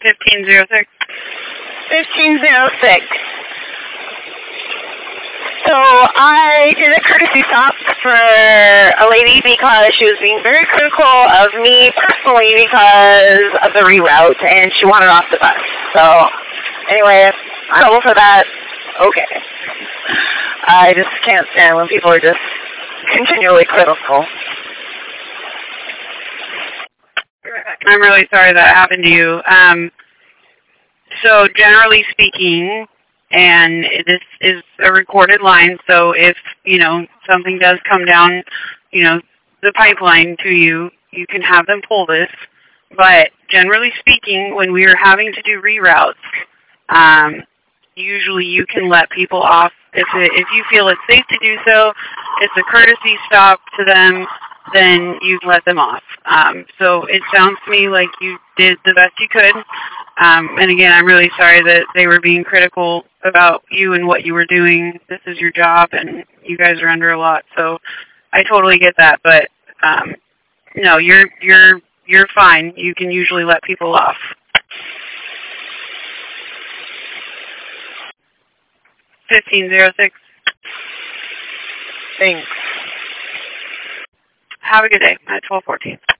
1506. 1506. So I did a courtesy stop for a lady because she was being very critical of me personally because of the reroute, and she wanted off the bus. So anyway, I'm over for that. Okay. I just can't stand when people are just continually critical. I'm really sorry that happened to you. So generally speaking, and this is a recorded line, so if, something does come down, the pipeline to you, you can have them pull this. But generally speaking, when we are having to do reroutes, usually you can let people off. If you feel it's safe to do so, it's a courtesy stop to them, then you let them off. So it sounds to me like you did the best you could. And again, I'm really sorry that they were being critical about you and what you were doing. This is your job, and you guys are under a lot. So I totally get that. But no, you're fine. You can usually let people off. 1506. Thanks. Have a good day at 12:14.